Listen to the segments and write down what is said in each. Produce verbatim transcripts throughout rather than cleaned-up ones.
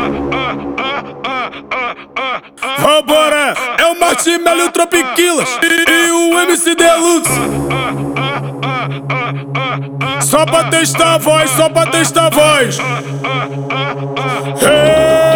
Vambora, é o Marshmello e o Tropiquilas e, e o M C Deluxe. Só pra testar a voz, só pra testar a voz. Hey!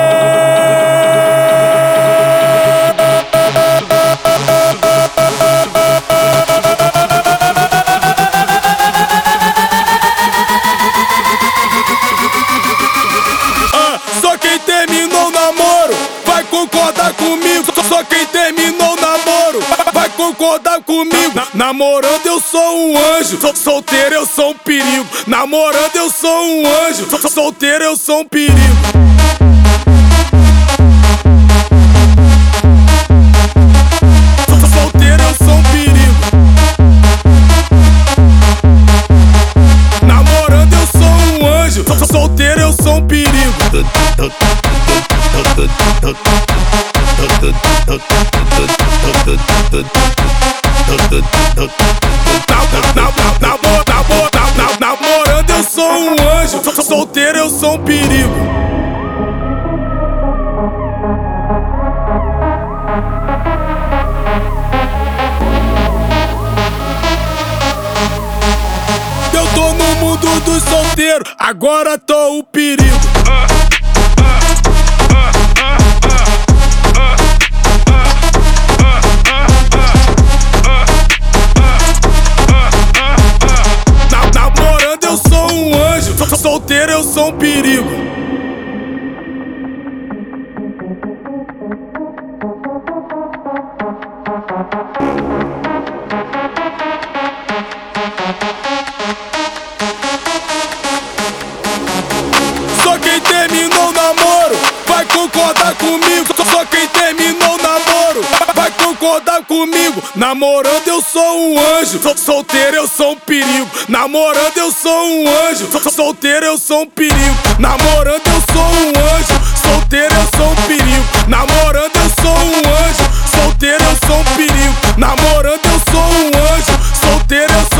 Só quem terminou o namoro vai concordar comigo. Só quem terminou o namoro vai concordar comigo. Na, namorando eu sou um anjo, Sol, solteiro eu sou um perigo. Namorando eu sou um anjo, Sol, solteiro eu sou um perigo. Solteiro eu sou um perigo. Namorando eu sou um anjo, solteiro eu sou um perigo. Namorando eu sou um anjo, solteiro eu sou um perigo. Eu tô no mundo dos solteiros, agora tô o perigo. Namorando eu sou um anjo, solteiro eu sou um perigo. Só quem terminou o namoro vai concordar comigo. Só quem terminou o namoro vai concordar comigo. Namorando eu sou um anjo, solteiro eu sou um perigo. Namorando eu sou um anjo, solteiro eu sou um perigo. Namorando eu sou um anjo, solteiro eu sou um perigo. Namorando eu sou um anjo, solteiro eu sou um perigo. Namorando eu sou um anjo, solteiro eu sou um perigo.